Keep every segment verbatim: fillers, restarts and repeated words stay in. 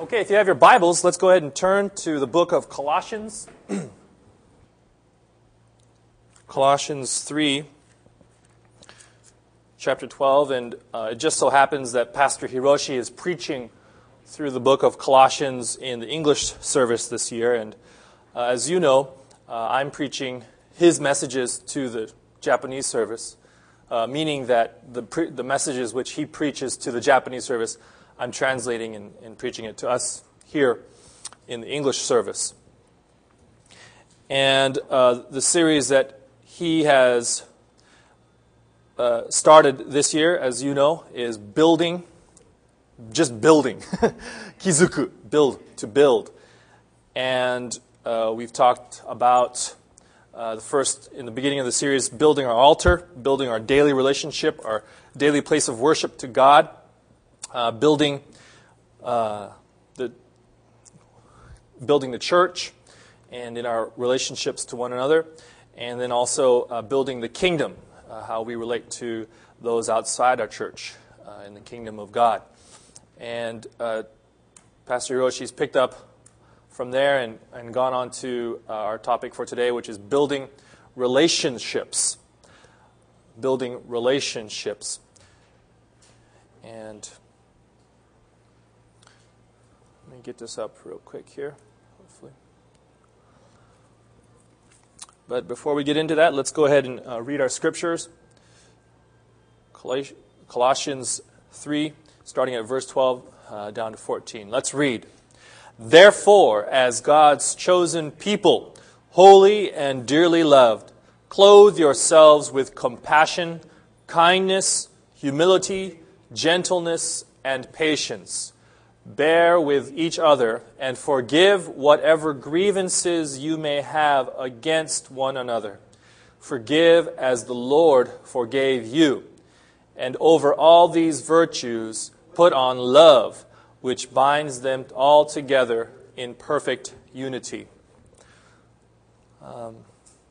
Okay, if you have your Bibles, let's go ahead and turn to the book of Colossians. Colossians three, chapter twelve, and uh, it just so happens that Pastor Hiroshi is preaching through the book of Colossians in the English service this year, and uh, as you know, uh, I'm preaching his messages to the Japanese service, uh, meaning that the pre- the messages which he preaches to the Japanese service, I'm translating and, and preaching it to us here in the English service. And uh, the series that he has uh, started this year, as you know, is building, just building. Kizuku, build, to build. And uh, we've talked about uh, the first, in the beginning of the series, building our altar, building our daily relationship, our daily place of worship to God. Uh, building uh, the building the church and in our relationships to one another, and then also uh, building the kingdom, uh, how we relate to those outside our church uh, in the kingdom of God. And uh, Pastor Hiroshi's picked up from there and, and gone on to uh, our topic for today, which is building relationships. Building relationships. And let me get this up real quick here, hopefully. But before we get into that, let's go ahead and uh, read our scriptures. Colossians three, starting at verse twelve uh, down to fourteen. Let's read. Therefore, as God's chosen people, holy and dearly loved, clothe yourselves with compassion, kindness, humility, gentleness, and patience. Bear with each other and forgive whatever grievances you may have against one another. Forgive as the Lord forgave you. And over all these virtues, put on love, which binds them all together in perfect unity. Um,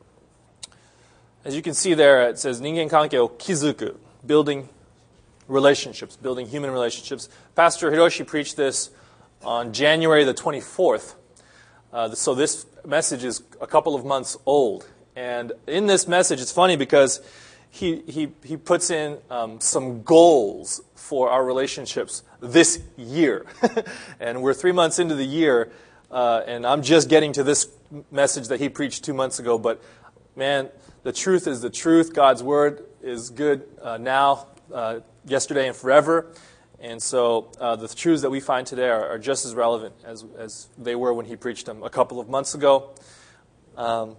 as you can see there, it says, Ningen kanke o kizuku, building relationships, building human relationships. Pastor Hiroshi preached this on January the twenty-fourth. Uh, so this message is a couple of months old. And in this message, it's funny because he he, he puts in um, some goals for our relationships this year. And we're three months into the year, uh, and I'm just getting to this message that he preached two months ago. But man, the truth is the truth. God's word is good uh, now, uh, yesterday and forever. And so uh, the truths that we find today are, are just as relevant as, as they were when he preached them a couple of months ago. Um,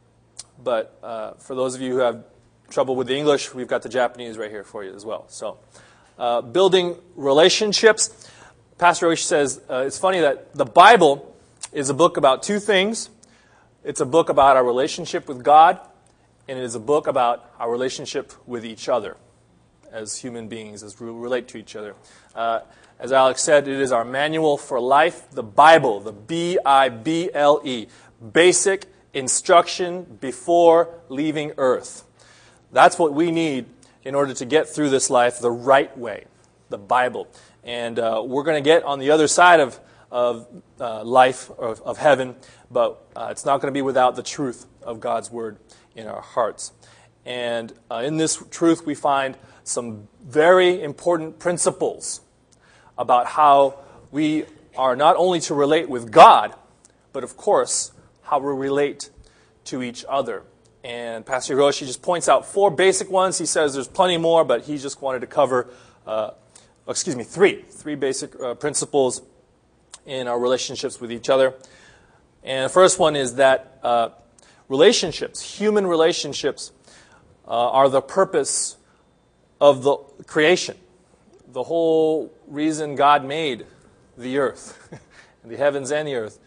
but uh, for those of you who have trouble with the English, we've got the Japanese right here for you as well. So uh, building relationships. Pastor Oish says, uh, it's funny that the Bible is a book about two things. It's a book about our relationship with God, and it is a book about our relationship with each other as human beings, as we relate to each other. Uh, as Alex said, it is our manual for life, the Bible, the B I B L E, basic instruction before leaving earth. That's what we need in order to get through this life the right way, the Bible. And uh, we're going to get on the other side of, of uh, life, of, of heaven, but uh, it's not going to be without the truth of God's Word in our hearts. And uh, in this truth we find some very important principles about how we are not only to relate with God, but of course, how we relate to each other. And Pastor Hiroshi just points out four basic ones. He says there's plenty more, but he just wanted to cover, uh, excuse me, three. Three basic uh, principles in our relationships with each other. And the first one is that uh, relationships, human relationships, uh, are the purpose of the creation. The whole reason God made the earth, the heavens and the earth,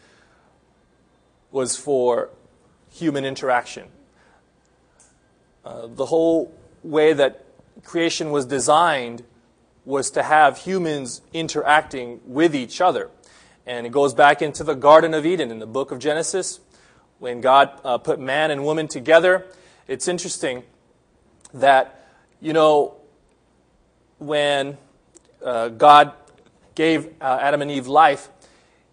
was for human interaction. Uh, the whole way that creation was designed was to have humans interacting with each other. And it goes back into the Garden of Eden in the book of Genesis, when God uh, put man and woman together. It's interesting that, you know, when uh, God gave uh, Adam and Eve life,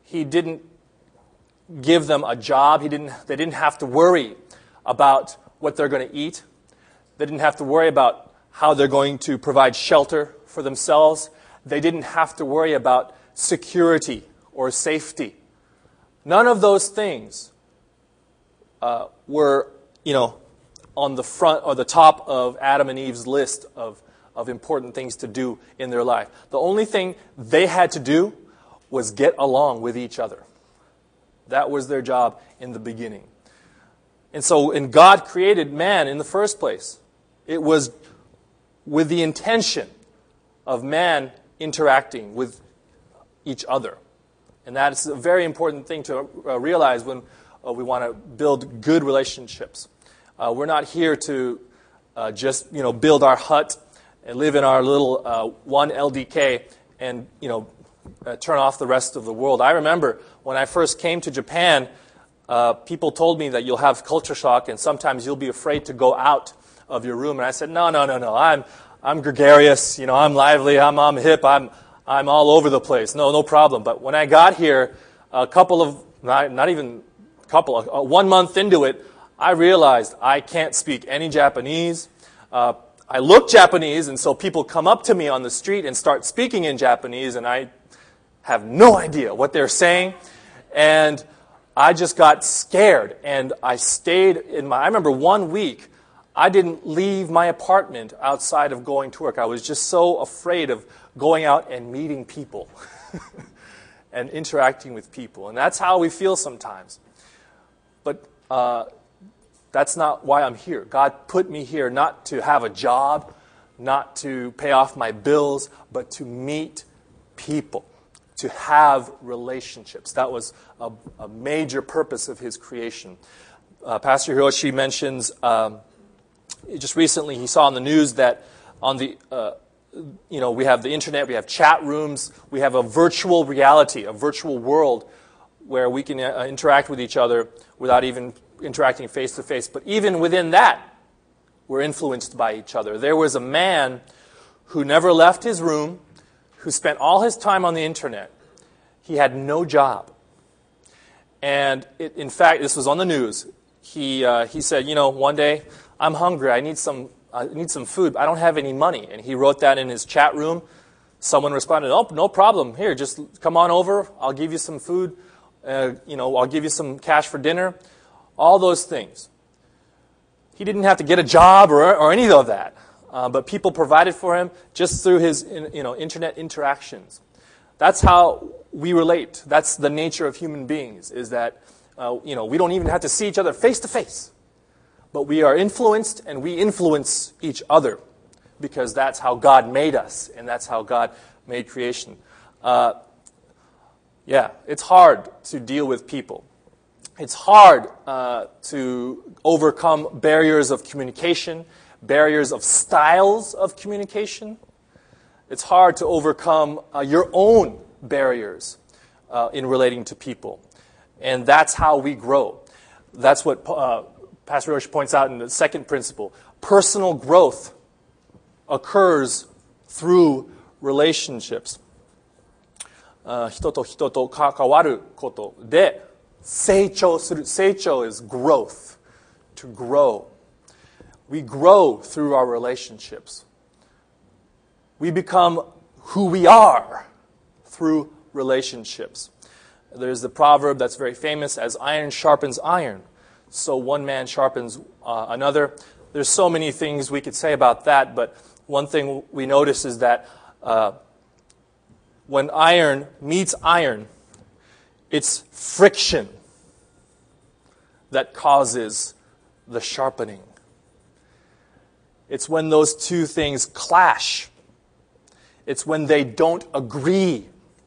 He didn't give them a job. He didn't. They didn't have to worry about what they're going to eat. They didn't have to worry about how they're going to provide shelter for themselves. They didn't have to worry about security or safety. None of those things uh, were, you know, on the front or the top of Adam and Eve's list of, of important things to do in their life. The only thing they had to do was get along with each other. That was their job in the beginning. And so when God created man in the first place, it was with the intention of man interacting with each other. And that is a very important thing to uh, realize when uh, we want to build good relationships. Uh, we're not here to uh, just, you know, build our hut and live in our little uh, one L D K and, you know, uh, turn off the rest of the world. I remember when I first came to Japan, uh, people told me that you'll have culture shock and sometimes you'll be afraid to go out of your room. And I said, no, no, no, no. I'm I'm gregarious. You know, I'm lively. I'm I'm hip. I'm I'm all over the place. No, no problem. But when I got here, a couple of not not even a couple, uh, one month into it, I realized I can't speak any Japanese. Uh, I look Japanese, and so people come up to me on the street and start speaking in Japanese, and I have no idea what they're saying. And I just got scared, and I stayed in my, I remember one week, I didn't leave my apartment outside of going to work. I was just so afraid of going out and meeting people and interacting with people. And that's how we feel sometimes. But uh, that's not why I'm here. God put me here not to have a job, not to pay off my bills, but to meet people, to have relationships. That was a, a major purpose of his creation. Uh, Pastor Hiroshi mentions, um, just recently he saw on the news that on the, uh, you know, we have the internet, we have chat rooms, we have a virtual reality, a virtual world where we can uh, interact with each other without even interacting face to face. But even within that, we're influenced by each other. There was a man who never left his room, who spent all his time on the internet. He had no job. And it, in fact, this was on the news. He uh, he said, you know, one day, I'm hungry. I need some I need some food. I don't have any money. And he wrote that in his chat room. Someone responded, oh, no problem. Here, just come on over. I'll give you some food. Uh, you know, I'll give you some cash for dinner. All those things. He didn't have to get a job or, or any of that. Uh, but people provided for him just through his you know, internet interactions. That's how we relate. That's the nature of human beings, is that uh, you know, we don't even have to see each other face to face. But we are influenced, and we influence each other because that's how God made us, and that's how God made creation. Uh, yeah, it's hard to deal with people. It's hard uh, to overcome barriers of communication, barriers of styles of communication. It's hard to overcome uh, your own barriers uh, in relating to people. And that's how we grow. That's what uh, Pastor Roche points out in the second principle. Personal growth occurs through relationships. 人と人と関わることで成長する。成長 is growth, to grow. We grow through our relationships. We become who we are through relationships. There's the proverb that's very famous, as iron sharpens iron, so one man sharpens uh, another. There's so many things we could say about that, but one thing we notice is that uh, when iron meets iron, it's friction that causes the sharpening. It's when those two things clash. It's when they don't agree.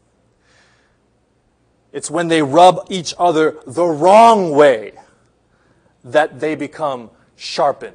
It's when they rub each other the wrong way that they become sharpened.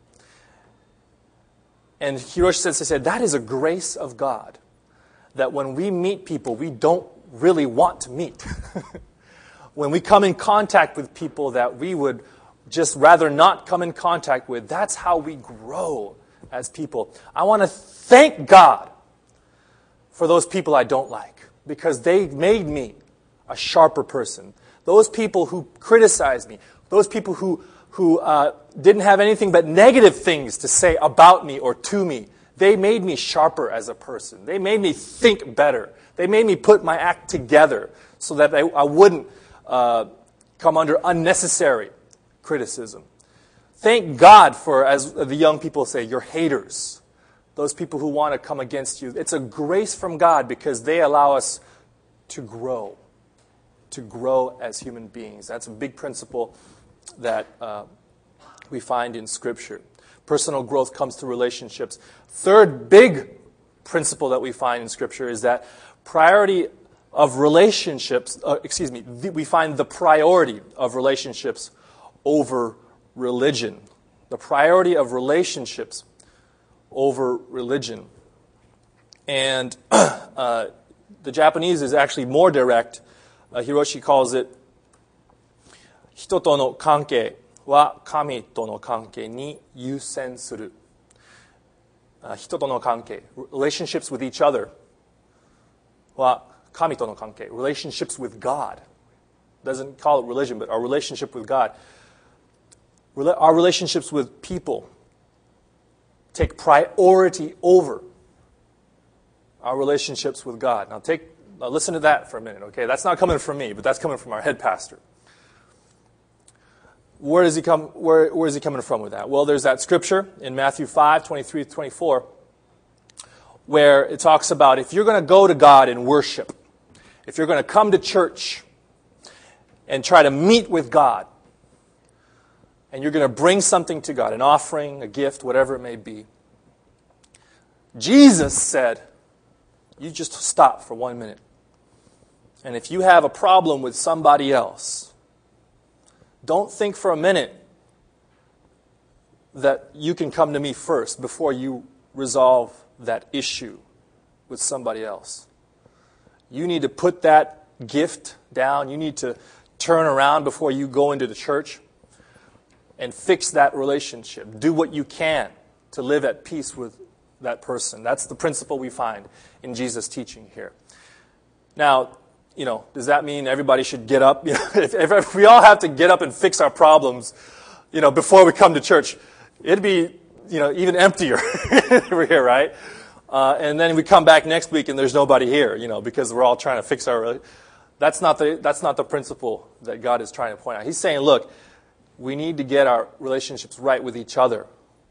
And Hiroshi Sensei said, that is a grace of God. That when we meet people we don't really want to meet. When we come in contact with people that we would just rather not come in contact with, that's how we grow as people. I want to thank God for those people I don't like, because they made me a sharper person. Those people who criticized me, those people who, who uh, didn't have anything but negative things to say about me or to me, they made me sharper as a person. They made me think better. They made me put my act together so that I, I wouldn't uh, come under unnecessary criticism. Thank God for, as the young people say, your haters. Those people who want to come against you. It's a grace from God because they allow us to grow. To grow as human beings. That's a big principle that uh, we find in Scripture. Personal growth comes through relationships. Third big principle that we find in Scripture is that priority of relationships, uh, excuse me, the, we find the priority of relationships over religion. The priority of relationships over religion. And uh, the Japanese is actually more direct. Uh, Hiroshi calls it 人との関係は神との関係に優先する。Uh, 人との関係 relationships with each other は神との関係 relationships with God. Doesn't call it religion, but our relationship with God. Our relationships with people take priority over our relationships with God. Now take now listen to that for a minute, okay? That's not coming from me, but that's coming from our head pastor. Where does he come where where is he coming from with that? Well, there's that scripture in Matthew five, twenty-three to twenty-four, where it talks about if you're going to go to God and worship, if you're going to come to church and try to meet with God, and you're going to bring something to God, an offering, a gift, whatever it may be. Jesus said, you just stop for one minute. And if you have a problem with somebody else, don't think for a minute that you can come to me first before you resolve that issue with somebody else. You need to put that gift down. You need to turn around before you go into the church and fix that relationship. Do what you can to live at peace with that person. That's the principle we find in Jesus' teaching here. Now, you know, does that mean everybody should get up? You know, if, if we all have to get up and fix our problems, you know, before we come to church, it'd be, you know, even emptier over here, right? Uh, and then we come back next week and there's nobody here, you know, because we're all trying to fix our. That's not the that's not the principle that God is trying to point out. He's saying, look, we need to get our relationships right with each other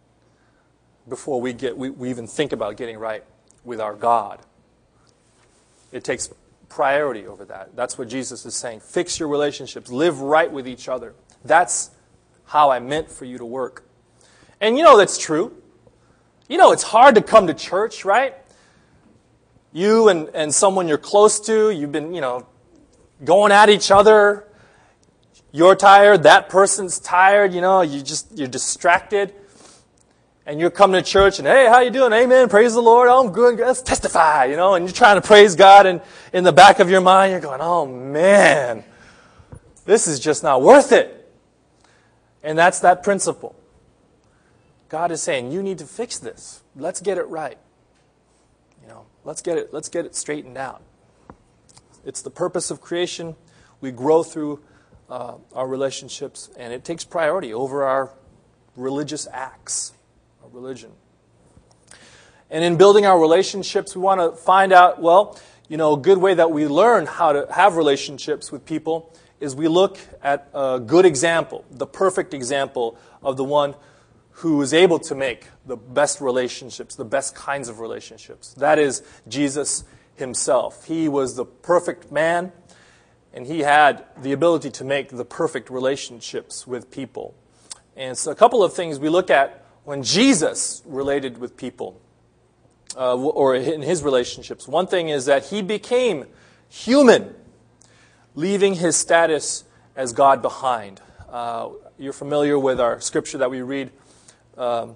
before we get we, we even think about getting right with our God. It takes priority over that. That's what Jesus is saying. Fix your relationships. Live right with each other. That's how I meant for you to work. And you know that's true. You know it's hard to come to church, right? You and, and someone you're close to, you've been, you know, going at each other. You're tired, that person's tired, you know, you just, you're distracted. And you're coming to church and, hey, how you doing? Amen, praise the Lord. Oh, I'm good. Let's testify, you know. And you're trying to praise God, and in the back of your mind, you're going, oh, man, this is just not worth it. And that's that principle. God is saying, you need to fix this. Let's get it right. You know, let's get it, let's get it straightened out. It's the purpose of creation. We grow through uh, our relationships, and it takes priority over our religious acts. Religion. And in building our relationships, we want to find out, well, you know, a good way that we learn how to have relationships with people is we look at a good example, the perfect example of the one who is able to make the best relationships, the best kinds of relationships. That is Jesus himself. He was the perfect man, and he had the ability to make the perfect relationships with people. And so a couple of things we look at when Jesus related with people, uh, or in his relationships. One thing is that he became human, leaving his status as God behind. Uh, you're familiar with our scripture that we read um,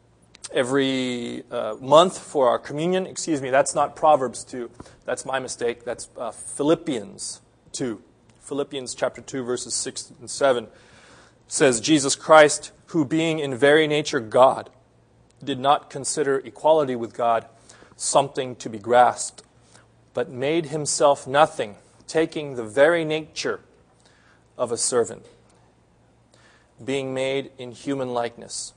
every uh, month for our communion. Excuse me, that's not Proverbs two. That's my mistake. That's uh, Philippians two. Philippians chapter two, verses six and seven says, Jesus Christ, who being in very nature God, did not consider equality with God something to be grasped, but made himself nothing, taking the very nature of a servant, being made in human likeness.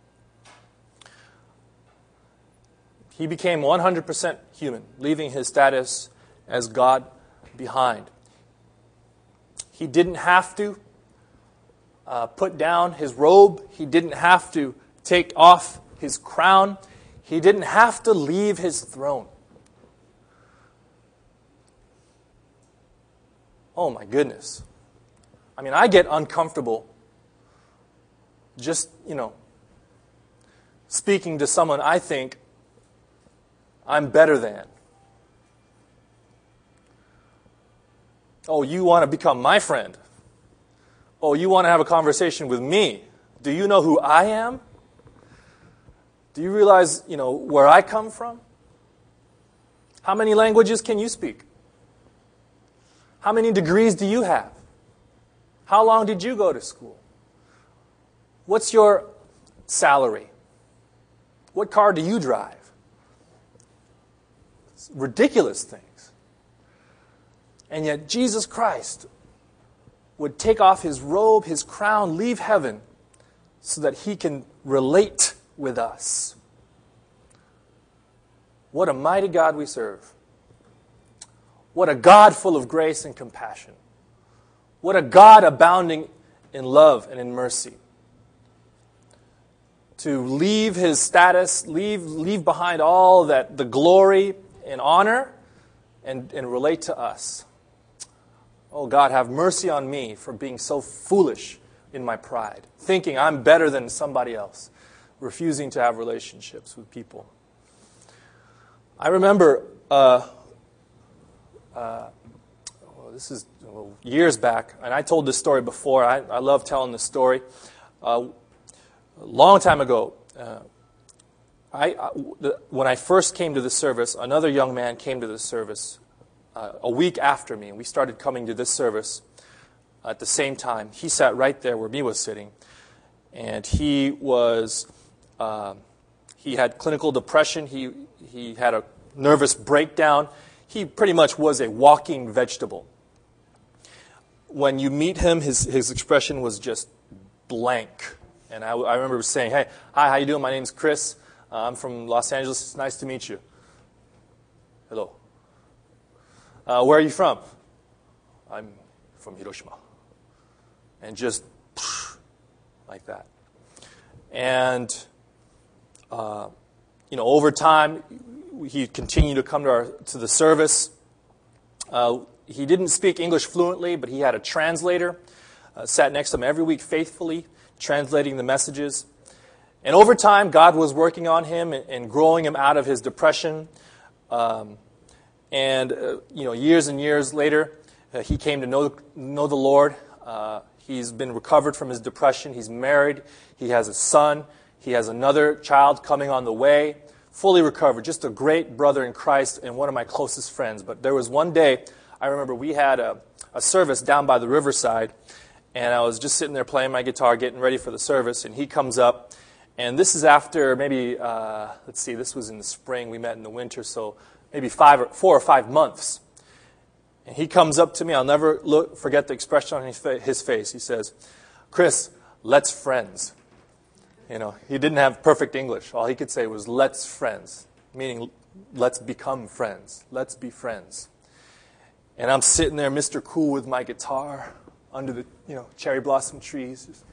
He became one hundred percent human, leaving his status as God behind. He didn't have to uh, put down his robe. He didn't have to take off his crown. He didn't have to leave his throne. Oh my goodness. I mean, I get uncomfortable just, you know, speaking to someone I think I'm better than. Oh, you want to become my friend? Oh, you want to have a conversation with me? Do you know who I am? Do you realize, you know, where I come from? How many languages can you speak? How many degrees do you have? How long did you go to school? What's your salary? What car do you drive? It's ridiculous things. And yet Jesus Christ would take off his robe, his crown, leave heaven so that he can relate with us. What a mighty God we serve. What a God full of grace and compassion. What a God abounding in love and in mercy. To leave his status, leave, leave behind all that, the glory and honor, and, and relate to us. Oh God, have mercy on me for being so foolish in my pride, thinking I'm better than somebody else, refusing to have relationships with people. I remember, uh, uh, well, this is well, years back, and I told this story before. I, I love telling this story. Uh, a long time ago, uh, I, I, the, when I first came to the service, another young man came to the service uh, a week after me, and we started coming to this service at the same time. He sat right there where me was sitting, and he was uh, he had clinical depression. He he had a nervous breakdown. He pretty much was a walking vegetable. When you meet him, his his expression was just blank. And I, I remember saying, "Hey, hi, how you doing? My name's Chris. Uh, I'm from Los Angeles. It's nice to meet you." Hello. Uh, where are you from? I'm from Hiroshima. And just like that. And, uh, you know, over time, he continued to come to, our, to the service. Uh, he didn't speak English fluently, but he had a translator, uh, sat next to him every week faithfully, translating the messages. And over time, God was working on him and, and growing him out of his depression. Um, and, uh, you know, years and years later, uh, he came to know, know the Lord. Uh, he's been recovered from his depression. He's married. He has a son. He has another child coming on the way. Fully recovered. Just a great brother in Christ and one of my closest friends. But there was one day, I remember we had a, a service down by the riverside. And I was just sitting there playing my guitar, getting ready for the service. And he comes up. And this is after maybe, uh, let's see, this was in the spring. We met in the winter, so maybe five or four or five months. And he comes up to me. I'll never look, forget the expression on his, fa- his face. He says, "Chris, let's friends." You know, he didn't have perfect English. All he could say was, "Let's friends," meaning let's become friends. Let's be friends. And I'm sitting there, Mister Cool, with my guitar under the, you know, cherry blossom trees. Just,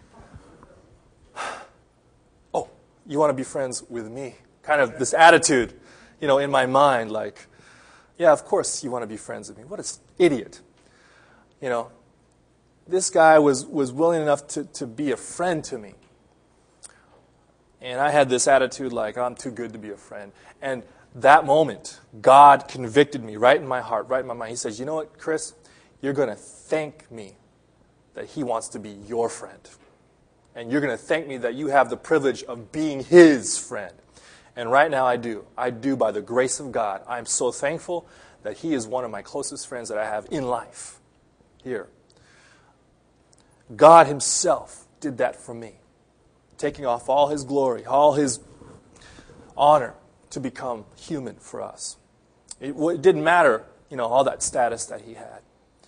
"Oh, you want to be friends with me?" Kind of this attitude, you know, in my mind, like, yeah, of course you want to be friends with me. What an idiot. You know, this guy was, was willing enough to, to be a friend to me. And I had this attitude like, I'm too good to be a friend. And that moment, God convicted me right in my heart, right in my mind. He says, "You know what, Chris? You're going to thank me that he wants to be your friend. And you're going to thank me that you have the privilege of being his friend." And right now I do. I do by the grace of God. I'm so thankful that he is one of my closest friends that I have in life here. God himself did that for me, taking off all his glory, all his honor to become human for us. It, it didn't matter, you know, all that status that he had.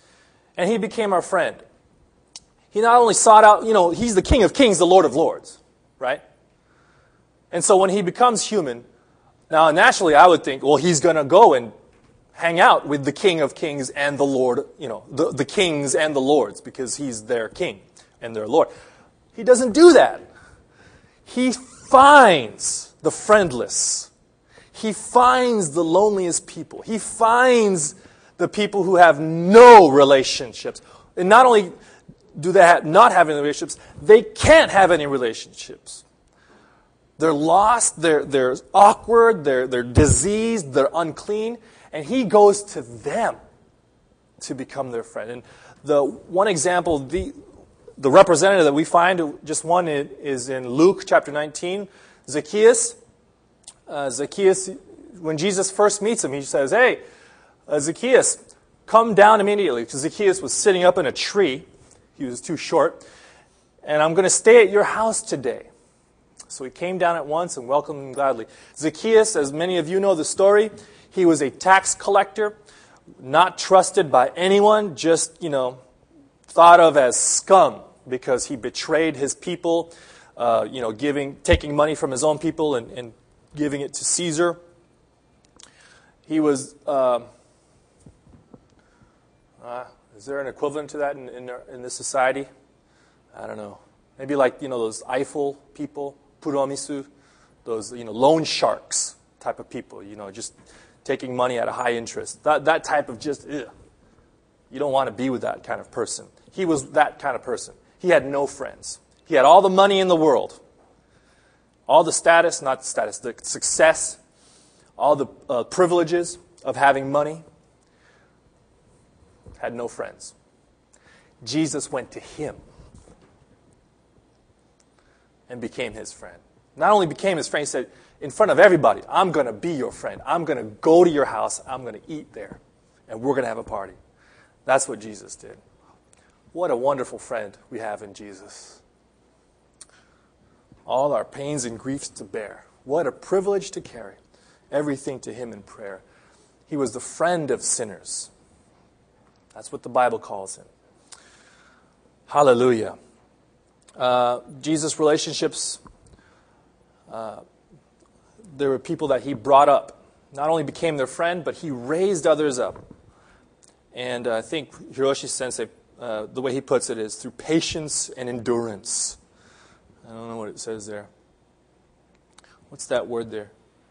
and he became our friend. He not only sought out, you know, he's the King of Kings, the Lord of Lords, right? And so when he becomes human, now naturally I would think, well, he's going to go and hang out with the King of Kings and the Lord, you know, the, the kings and the lords, because he's their king and their Lord. He doesn't do that. He finds the friendless. He finds the loneliest people. He finds the people who have no relationships. And not only do they have, not have any relationships, they can't have any relationships. They're lost, they're, they're awkward, they're, they're diseased, they're unclean. And he goes to them to become their friend. And the one example, the, the representative that we find, just one is in Luke chapter nineteen, Zacchaeus. Uh, Zacchaeus, when Jesus first meets him, he says, hey, uh, Zacchaeus, come down immediately. Because Zacchaeus was sitting up in a tree. He was too short. And I'm going to stay at your house today. So he came down at once and welcomed him gladly. Zacchaeus, as many of you know the story, he was a tax collector, not trusted by anyone, just, you know, thought of as scum because he betrayed his people, uh, you know, giving, taking money from his own people and, and giving it to Caesar. He was, uh, uh, is there an equivalent to that in, in, in this society? I don't know. Maybe like, you know, those Eiffel people, Puromisu, those, you know, loan sharks type of people, you know, just taking money at a high interest. That that type of just, ugh. You don't want to be with that kind of person. He was that kind of person. He had no friends. He had all the money in the world. All the status, not the status, the success, all the uh, privileges of having money. Had no friends. Jesus went to him and became his friend. Not only became his friend, he said, in front of everybody, I'm going to be your friend. I'm going to go to your house. I'm going to eat there. And we're going to have a party. That's what Jesus did. What a wonderful friend we have in Jesus. All our pains and griefs to bear. What a privilege to carry everything to him in prayer. He was the friend of sinners. That's what the Bible calls him. Hallelujah. Uh, Jesus' relationships, uh, there were people that he brought up. Not only became their friend, but he raised others up. And uh, I think Hiroshi Sensei, uh, the way he puts it is through patience and endurance. I don't know what it says there. What's that word there?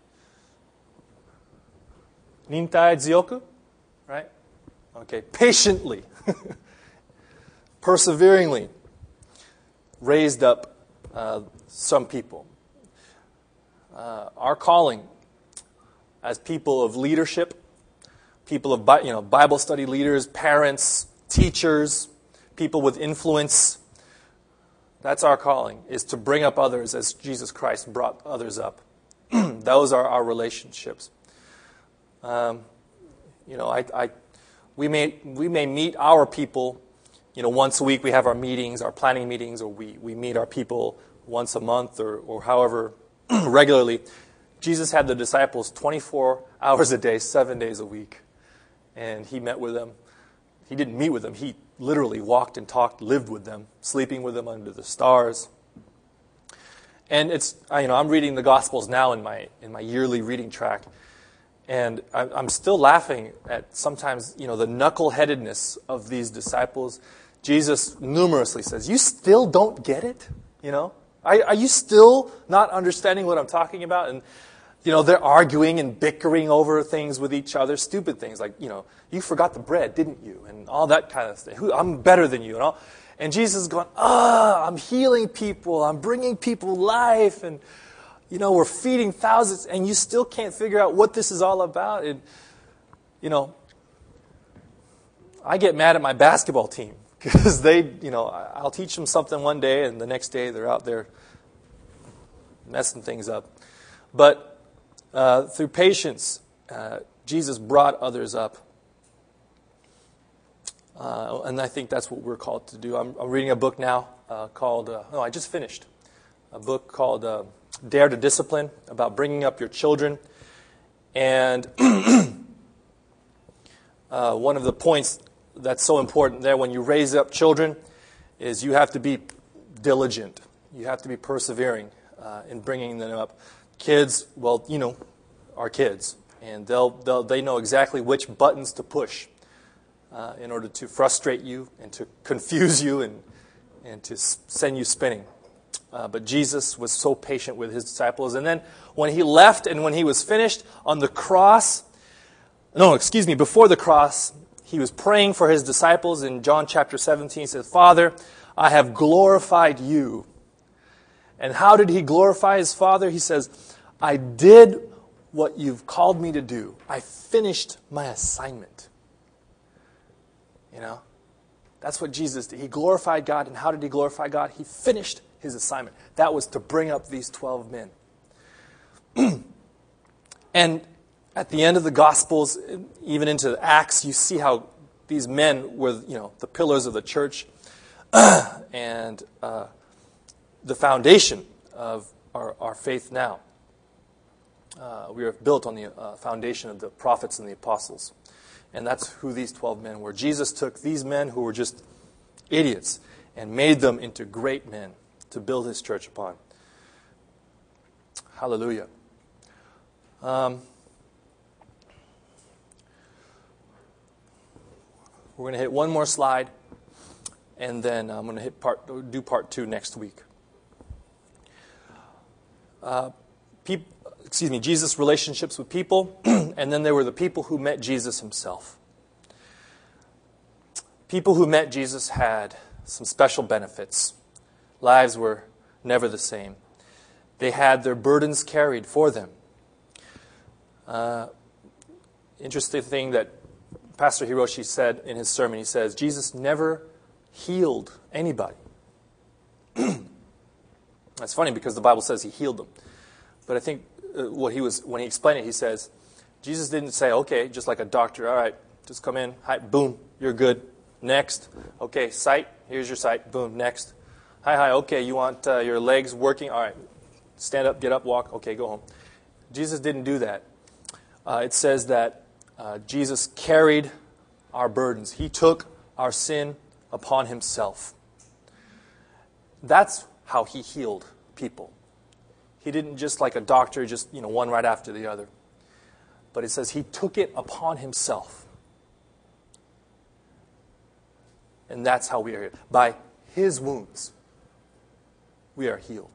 Nintai zioku? Right? Okay. Patiently. Perseveringly. Raised up uh, some people. Uh, our calling as people of leadership, people of you know Bible study leaders, parents, teachers, people with influence, that's our calling, is to bring up others as Jesus Christ brought others up. Those are our relationships. Um, you know, I, I, we may we may meet our people, you know, once a week. We have our meetings, our planning meetings, or we, we meet our people once a month, or or however regularly. Jesus had the disciples twenty-four hours a day, seven days a week, and he met with them. He didn't meet with them. He literally walked and talked, lived with them, sleeping with them under the stars. And it's, you know, I'm reading the Gospels now in my in my yearly reading track, and I'm still laughing at sometimes, you know, the knuckleheadedness of these disciples. Jesus numerously says, "You still don't get it?" You know, are, are you still not understanding what I'm talking about? And you know, they're arguing and bickering over things with each other, stupid things like, you know, you forgot the bread, didn't you? And all that kind of thing. Who, I'm better than you and all. And Jesus is going, ah, I'm healing people. I'm bringing people life. And, you know, we're feeding thousands. And you still can't figure out what this is all about. And, you know, I get mad at my basketball team because they, you know, I'll teach them something one day and the next day they're out there messing things up. But Uh, through patience, uh, Jesus brought others up. Uh, and I think that's what we're called to do. I'm, I'm reading a book now uh, called, uh, no, I just finished, a book called uh, Dare to Discipline, about bringing up your children. And uh, one of the points that's so important there when you raise up children is you have to be diligent. You have to be persevering uh, in bringing them up. Kids, well, you know, are kids, and they'll, they'll they know exactly which buttons to push uh, in order to frustrate you and to confuse you and and to send you spinning. Uh, but Jesus was so patient with his disciples. And then when he left and when he was finished on the cross, no, excuse me, before the cross, he was praying for his disciples in John chapter seventeen. He says, Father, I have glorified you. And how did he glorify his Father? He says, I did what you've called me to do. I finished my assignment. You know, that's what Jesus did. He glorified God. And how did he glorify God? He finished his assignment. That was to bring up these twelve men. And at the end of the Gospels, even into Acts, you see how these men were, you know, the pillars of the church and uh, the foundation of our, our faith now. Uh, we are built on the uh, foundation of the prophets and the apostles. And that's who these twelve men were. Jesus took these men who were just idiots and made them into great men to build his church upon. Hallelujah. Um, we're going to hit one more slide, and then I'm going to hit part, do part two next week. Uh, peop, excuse me, Jesus' relationships with people, and then there were the people who met Jesus himself. People who met Jesus had some special benefits. Lives were never the same. They had their burdens carried for them. Uh, interesting thing that Pastor Hiroshi said in his sermon, he says, Jesus never healed anybody. That's funny because the Bible says he healed them. But I think uh, what he was when he explained it, he says, Jesus didn't say, okay, just like a doctor, all right, just come in, hi, boom, you're good. Next. Okay, sight, here's your sight, boom, next. Hi, hi, okay, you want uh, your legs working? All right, stand up, get up, walk, okay, go home. Jesus didn't do that. Uh, it says that uh, Jesus carried our burdens. He took our sin upon himself. That's how he healed people. He didn't just like a doctor, just, you know, one right after the other. But it says he took it upon himself. And that's how we are healed. By his wounds, we are healed.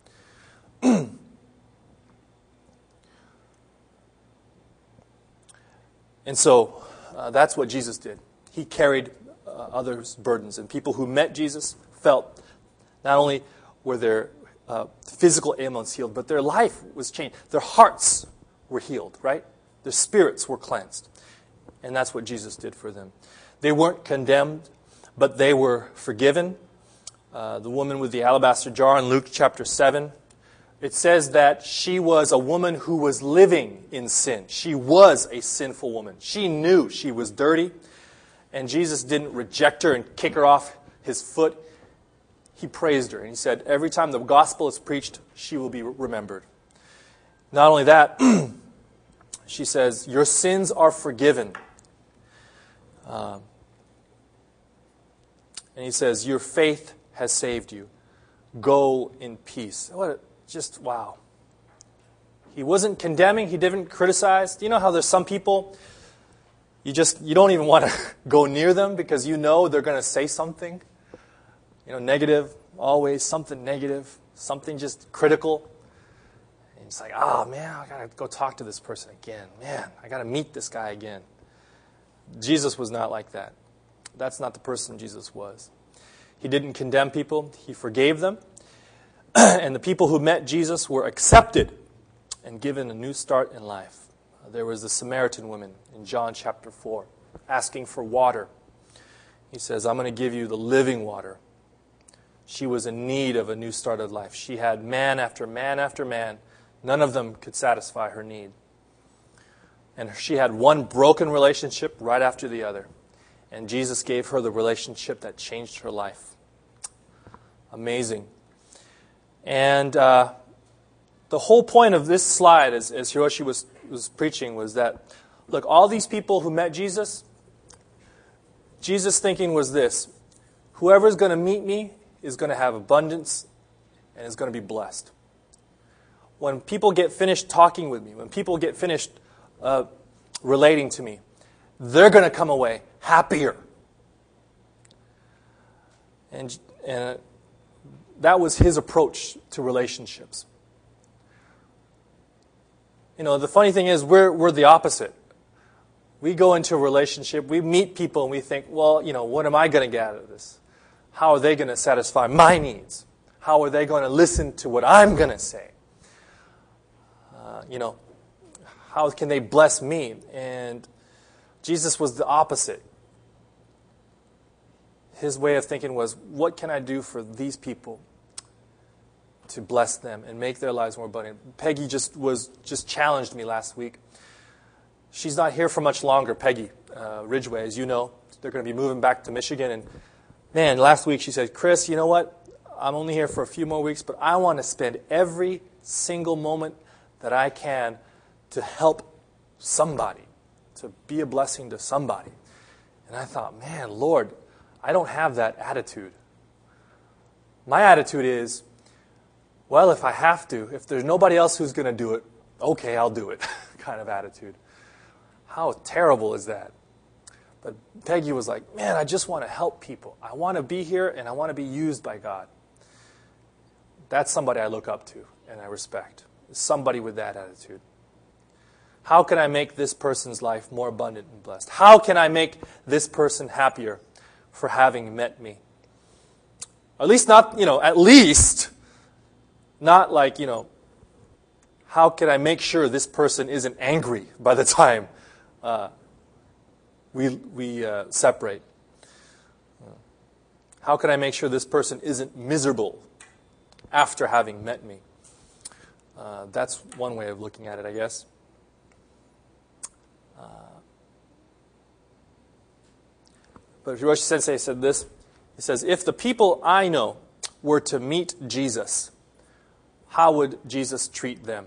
And so uh, that's what Jesus did. He carried uh, others' burdens. And people who met Jesus felt not only were their uh, physical ailments healed, but their life was changed. Their hearts were healed, right? Their spirits were cleansed. And that's what Jesus did for them. They weren't condemned, but they were forgiven. Uh, the woman with the alabaster jar in Luke chapter seven, it says that she was a woman who was living in sin. She was a sinful woman. She knew she was dirty, and Jesus didn't reject her and kick her off his foot. He praised her, and he said, every time the gospel is preached, she will be remembered. Not only that, she says, your sins are forgiven. Uh, and he says, your faith has saved you. Go in peace. What a, just, wow. He wasn't condemning. He didn't criticize. Do you know how there's some people, you just, you don't even want to go near them because you know they're going to say something, you know, negative, always something negative, something just critical. And it's like, oh, man, I got to go talk to this person again. Man, I got to meet this guy again. Jesus was not like that. That's not the person Jesus was. He didn't condemn people. He forgave them. And the people who met Jesus were accepted and given a new start in life. There was the Samaritan woman in John chapter four asking for water. He says, I'm going to give you the living water. She was in need of a new start of life. She had man after man after man. None of them could satisfy her need. And she had one broken relationship right after the other. And Jesus gave her the relationship that changed her life. Amazing. And uh, the whole point of this slide, as, as Hiroshi was, was preaching, was that, look, all these people who met Jesus, Jesus' thinking was this: whoever's going to meet me is going to have abundance and is going to be blessed. When people get finished talking with me, when people get finished uh, relating to me, they're going to come away happier. And, and that was his approach to relationships. You know, the funny thing is, we're we're the opposite. We go into a relationship, we meet people, and we think, well, you know, what am I going to get out of this? How are they going to satisfy my needs? How are they going to listen to what I'm going to say? Uh, you know, how can they bless me? And Jesus was the opposite. His way of thinking was, what can I do for these people to bless them and make their lives more abundant? Peggy just was just challenged me last week. She's not here for much longer, Peggy uh, Ridgway, as you know. They're going to be moving back to Michigan. And man, last week she said, Chris, you know what? I'm only here for a few more weeks, but I want to spend every single moment that I can to help somebody, to be a blessing to somebody. And I thought, man, Lord, I don't have that attitude. My attitude is, well, if I have to, if there's nobody else who's going to do it, okay, I'll do it kind of attitude. How terrible is that? But Peggy was like, man, I just want to help people. I want to be here and I want to be used by God. That's somebody I look up to and I respect. Somebody with that attitude. How can I make this person's life more abundant and blessed? How can I make this person happier for having met me? At least not, you know, at least not like, you know, how can I make sure this person isn't angry by the time uh, we we uh, separate? How can I make sure this person isn't miserable after having met me? Uh, that's one way of looking at it, I guess. Uh, but Hiroshi Sensei said this. He says, if the people I know were to meet Jesus, how would Jesus treat them?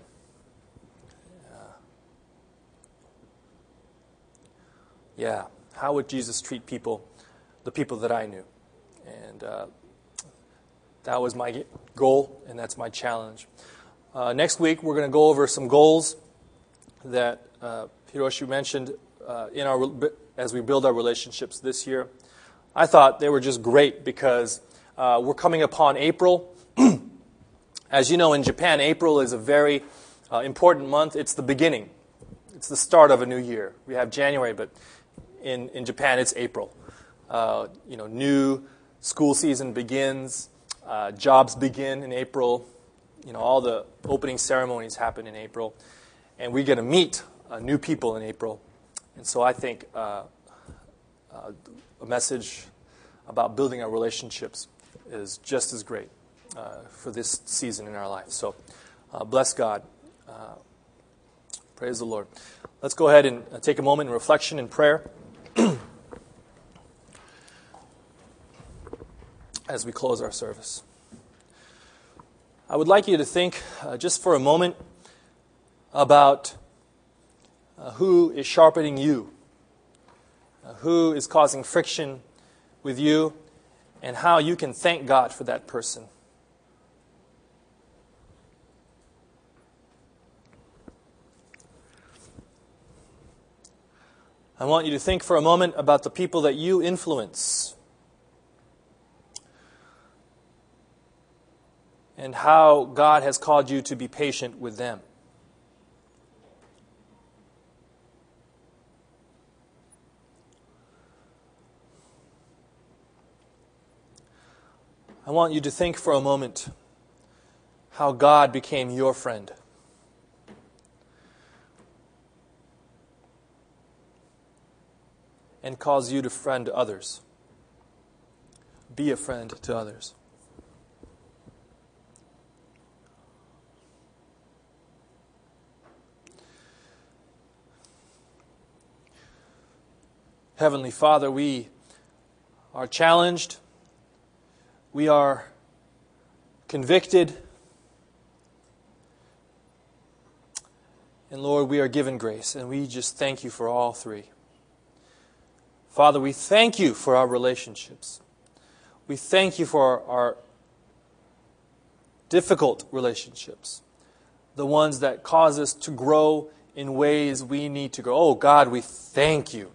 Yeah, how would Jesus treat people, the people that I knew? And uh, that was my goal, and that's my challenge. Uh, next week, we're going to go over some goals that uh, Hiroshi mentioned uh, in our as we build our relationships this year. I thought they were just great because uh, we're coming upon April. As you know, in Japan, April is a very uh, important month. It's the beginning. It's the start of a new year. We have January, but in, in Japan, it's April. Uh, you know, new school season begins. Uh, jobs begin in April. You know, all the opening ceremonies happen in April. And we're going to meet uh, new people in April. And so I think uh, uh, a message about building our relationships is just as great uh, for this season in our life. So uh, bless God. Uh, praise the Lord. Let's go ahead and uh, take a moment in reflection and prayer as we close our service. I would like you to think uh, just for a moment about uh, who is sharpening you, uh, who is causing friction with you, and how you can thank God for that person. I want you to think for a moment about the people that you influence and how God has called you to be patient with them. I want you to think for a moment how God became your friend. And cause you to friend others. Be a friend to others. Heavenly Father, we are challenged. We are convicted. And Lord, we are given grace. And we just thank you for all three. Father, we thank you for our relationships. We thank you for our, our difficult relationships, the ones that cause us to grow in ways we need to grow. Oh, God, we thank you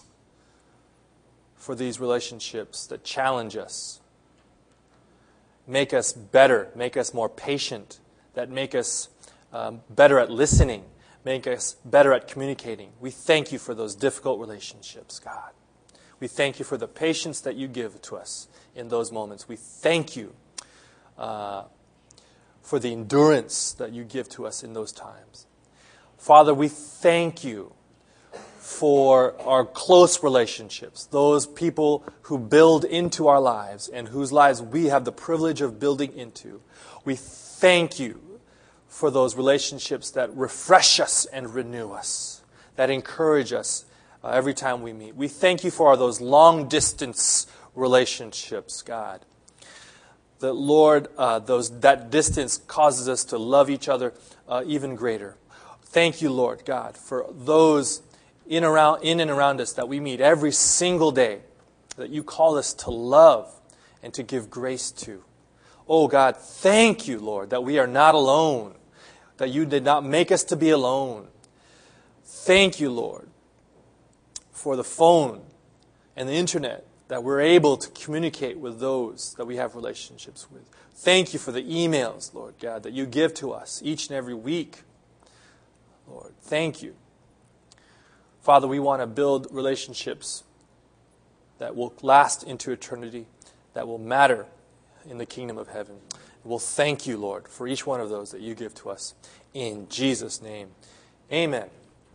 for these relationships that challenge us, make us better, make us more patient, that make us um, better at listening, make us better at communicating. We thank you for those difficult relationships, God. We thank you for the patience that you give to us in those moments. We thank you uh, for the endurance that you give to us in those times. Father, we thank you for our close relationships, those people who build into our lives and whose lives we have the privilege of building into. We thank you for those relationships that refresh us and renew us, that encourage us uh, every time we meet. We thank you for those long-distance relationships, God. That, Lord, uh, those that distance causes us to love each other uh, even greater. Thank you, Lord God, for those in around in and around us that we meet every single day, that you call us to love and to give grace to. Oh God, thank you, Lord, that we are not alone, that you did not make us to be alone. Thank you, Lord, for the phone and the internet, that we're able to communicate with those that we have relationships with. Thank you for the emails, Lord God, that you give to us each and every week. Lord, thank you. Father, we want to build relationships that will last into eternity, that will matter in the kingdom of heaven. We'll thank you, Lord, for each one of those that you give to us. In Jesus' name, amen.